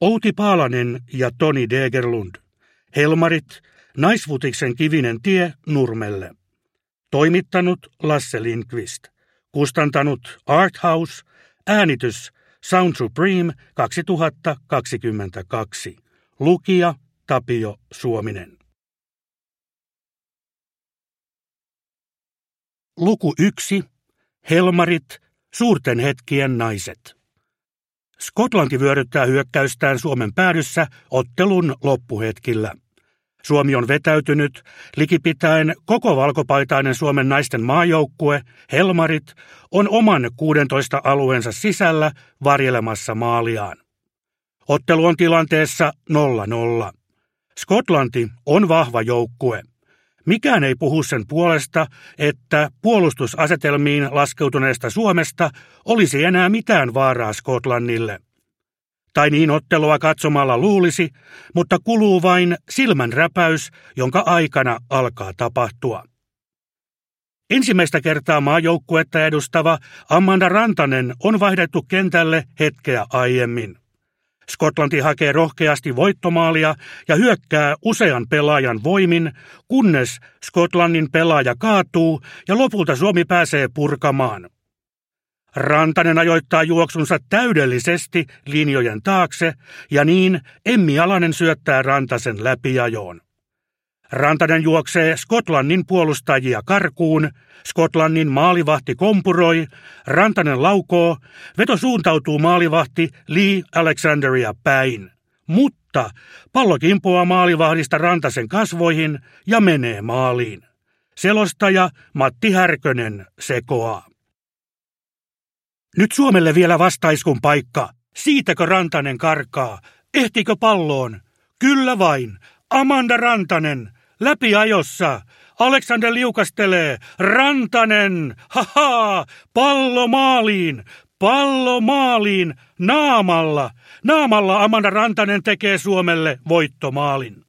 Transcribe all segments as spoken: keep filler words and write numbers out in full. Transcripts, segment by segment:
Outi Paalanen ja Toni Degerlund. Helmarit, Naisfutiksen kivinen tie Nurmelle. Toimittanut Lasse Lindqvist. Kustantanut Arthouse. Äänitys Sound Supreme kaksituhattakaksikymmentäkaksi. Lukija Tapio Suominen. Luku yksi. Helmarit, suurten hetkien naiset. Skotlanti vyöryttää hyökkäystään Suomen päädyssä ottelun loppuhetkillä. Suomi on vetäytynyt, likipitäen koko valkopaitainen Suomen naisten maajoukkue, Helmarit, on oman kuudentoista alueensa sisällä varjelemassa maaliaan. Ottelu on tilanteessa nolla nolla. Skotlanti on vahva joukkue. Mikään ei puhu sen puolesta, että puolustusasetelmiin laskeutuneesta Suomesta olisi enää mitään vaaraa Skotlannille. Tai niin ottelua katsomalla luulisi, mutta kuluu vain silmänräpäys, jonka aikana alkaa tapahtua. Ensimmäistä kertaa maajoukkuetta edustava Amanda Rantanen on vaihdettu kentälle hetkeä aiemmin. Skotlanti hakee rohkeasti voittomaalia ja hyökkää usean pelaajan voimin, kunnes Skotlannin pelaaja kaatuu ja lopulta Suomi pääsee purkamaan. Rantanen ajoittaa juoksunsa täydellisesti linjojen taakse ja niin Emmi Alanen syöttää Rantasen läpiajoon. Rantanen juoksee Skotlannin puolustajia karkuun, Skotlannin maalivahti kompuroi, Rantanen laukoo, veto suuntautuu maalivahti Lee Alexanderia päin. Mutta pallo kimpoaa maalivahdista Rantasen kasvoihin ja menee maaliin. Selostaja Matti Härkönen sekoaa. Nyt Suomelle vielä vastaiskun paikka. Siitäkö Rantanen karkaa? Ehtikö palloon? Kyllä vain. Amanda Rantanen. Läpiajossa. Alexander liukastelee. Rantanen. Haha. Pallo maaliin. Pallo maaliin. Naamalla. Naamalla Amanda Rantanen tekee Suomelle voittomaalin.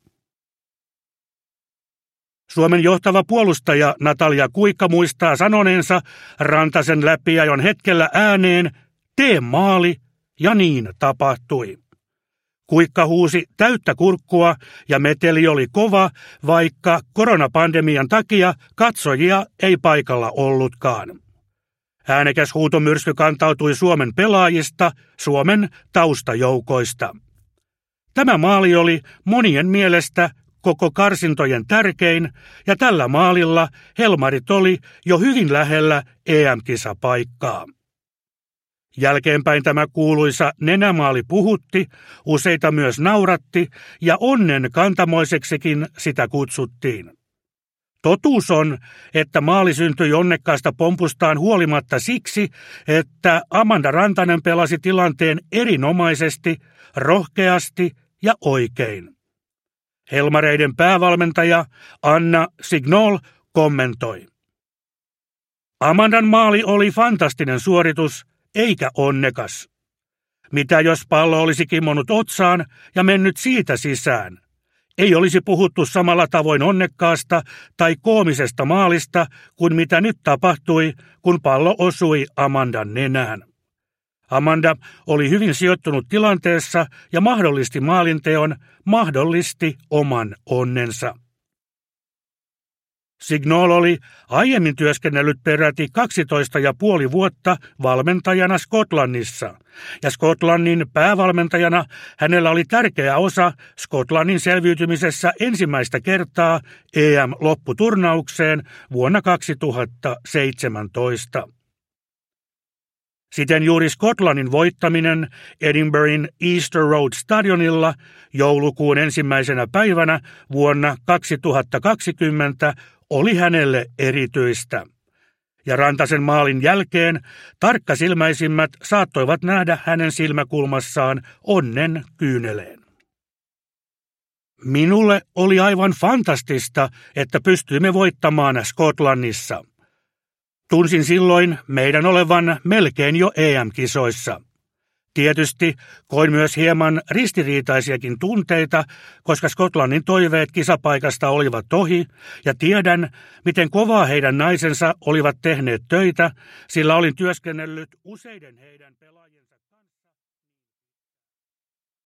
Suomen johtava puolustaja Natalia Kuikka muistaa sanoneensa Rantasen läpiajon hetkellä ääneen, tee maali, ja niin tapahtui. Kuikka huusi täyttä kurkkua ja meteli oli kova, vaikka koronapandemian takia katsojia ei paikalla ollutkaan. Äänekäs huutomyrsky kantautui Suomen pelaajista, Suomen taustajoukoista. Tämä maali oli monien mielestä koko karsintojen tärkein, ja tällä maalilla Helmarit oli jo hyvin lähellä E M-kisapaikkaa. Jälkeenpäin tämä kuuluisa nenämaali puhutti, useita myös nauratti, ja onnen kantamoiseksikin sitä kutsuttiin. Totuus on, että maali syntyi onnekkaasta pompustaan huolimatta siksi, että Amanda Rantanen pelasi tilanteen erinomaisesti, rohkeasti ja oikein. Helmareiden päävalmentaja Anna Signol kommentoi. Amandan maali oli fantastinen suoritus, eikä onnekas. Mitä jos pallo olisi kimmonnut otsaan ja mennyt siitä sisään? Ei olisi puhuttu samalla tavoin onnekkaasta tai koomisesta maalista kuin mitä nyt tapahtui, kun pallo osui Amandan nenään. Amanda oli hyvin sijoittunut tilanteessa ja mahdollisti maalinteon, mahdollisti oman onnensa. Signol oli aiemmin työskennellyt peräti kaksitoista ja puoli vuotta valmentajana Skotlannissa, ja Skotlannin päävalmentajana hänellä oli tärkeä osa Skotlannin selviytymisessä ensimmäistä kertaa E M-lopputurnaukseen vuonna kaksituhattaseitsemäntoista. Siten juuri Skotlannin voittaminen Edinburghin Easter Road stadionilla joulukuun ensimmäisenä päivänä vuonna kaksituhattakaksikymmentä oli hänelle erityistä. Ja Rantasen maalin jälkeen tarkkasilmäisimmät saattoivat nähdä hänen silmäkulmassaan onnen kyyneleen. Minulle oli aivan fantastista, että pystyimme voittamaan Skotlannissa. Tunsin silloin meidän olevan melkein jo E M-kisoissa. Tietysti koin myös hieman ristiriitaisiakin tunteita, koska Skotlannin toiveet kisapaikasta olivat ohi, ja tiedän, miten kovaa heidän naisensa olivat tehneet töitä, sillä olin työskennellyt useiden heidän pelaajien